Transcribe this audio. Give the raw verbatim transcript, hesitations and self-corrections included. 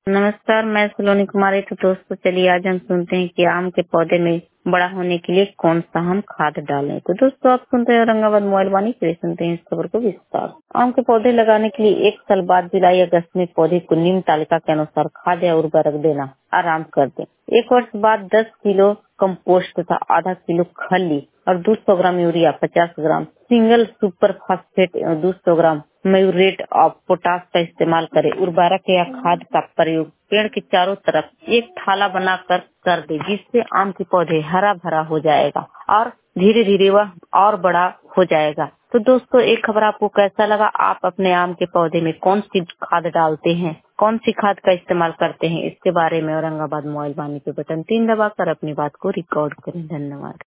नमस्कार, मैं सलोनी कुमारी। तो दोस्तों चलिए आज हम सुनते हैं कि आम के पौधे में बड़ा होने के लिए कौन सा हम खाद डालें। तो दोस्तों आप सुनते हैं औरंगाबाद मोबाइल वाणी के लिए सुनते हैं इस खबर को विस्तार। आम के पौधे लगाने के लिए एक साल बाद जुलाई अगस्त में पौधे को निम्न तालिका के अनुसार खाद या उर्वरक देना आरंभ कर दें। एक वर्ष बाद दस किलो कंपोस्ट तथा आधा किलो खली और दो सौ ग्राम यूरिया, पचास ग्राम सिंगल सुपर फास्फेट और दो सौ ग्राम म्यूरेट ऑफ पोटाश का इस्तेमाल करें। उर्वरक या खाद का प्रयोग पेड़ के चारों तरफ एक थाला बनाकर कर दे, जिससे आम के पौधे हरा भरा हो जाएगा और धीरे धीरे वह और बड़ा हो जाएगा। तो दोस्तों एक खबर आपको कैसा लगा? आप अपने आम के पौधे में कौन सी खाद डालते हैं, कौन सी खाद का इस्तेमाल करते हैं, इसके बारे में औरंगाबाद मोबाइल वाणी पे बटन तीन दबाकर अपनी बात को रिकॉर्ड करें। धन्यवाद।